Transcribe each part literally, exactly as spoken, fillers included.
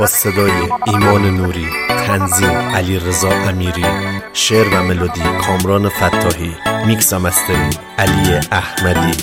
با صدای ایمان نوری، تنظیم علیرضا امیری، شعر و ملودی کامران فتاحی، میکس و مسترینگ علی احمدی.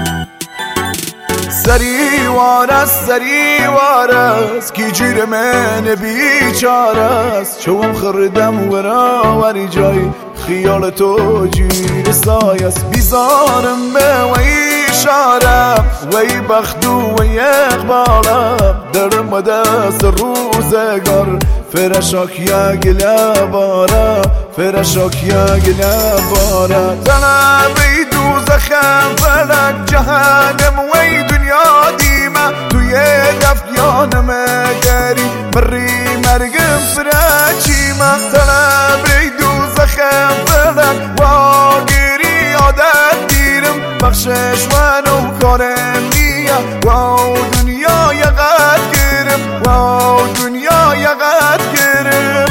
سری وارست سری وارست کی جیر من بیچارست چون خردم ورا وری جای خیال تو جیر سایست بیزارم به وی شارم وی بختو وی اقبالم درم و دست روزگار فرشاک یا گله بارا فرشاک یا گله بارا طلبی دوزخم فلک جهنم وی دنیا دیمه توی دفیانم گری مری مرگم فرچیمه طلبی دوزخم فلک واگیری عادت دیرم بخشش و نو کارم نیه واو دنیا یقت گرم واو دنیا یقت گرم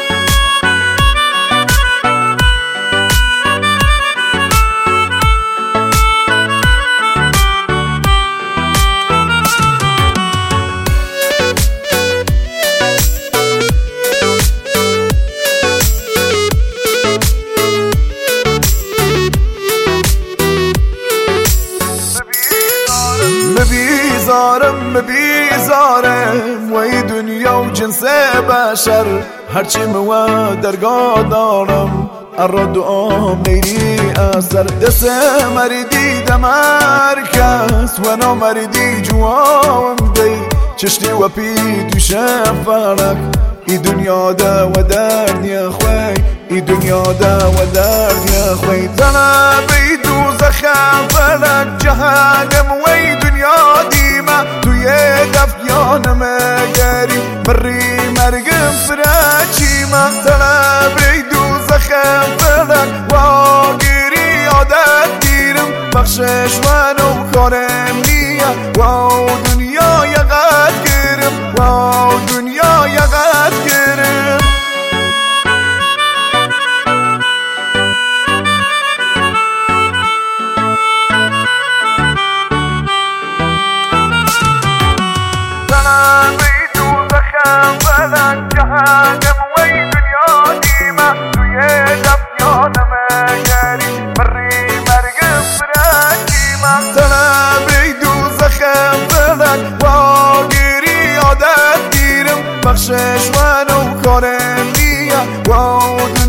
بیزارم بیزارم وی دنیا و جنس بشر هرچی مو درگاه دارم ارا دعام نیری اثر دست مردی دمرکس و نامردی جوام دی چشتی و پی دوشم فرق ای دنیا دا و درد یا خوی ای دنیا دا و درد یا خوی طلبی دوزخم فلک جهنم وی دنیا دیمه توی دفیانم گری مری مرگم فرچیمه طلبی دوزخم فلک واگیری عادت دیرم بخشش و نو کارم نیه واو دنیا یقت گرم واو دنیا یقت گرم طلبی دوزخم فلک جهنم وی دنیا دیمه توی دفیانم گری مری مرگم فرچیمه طلبی دوزخم فلک واگیری عادت دیرم بخشش و نو کارم نیه واو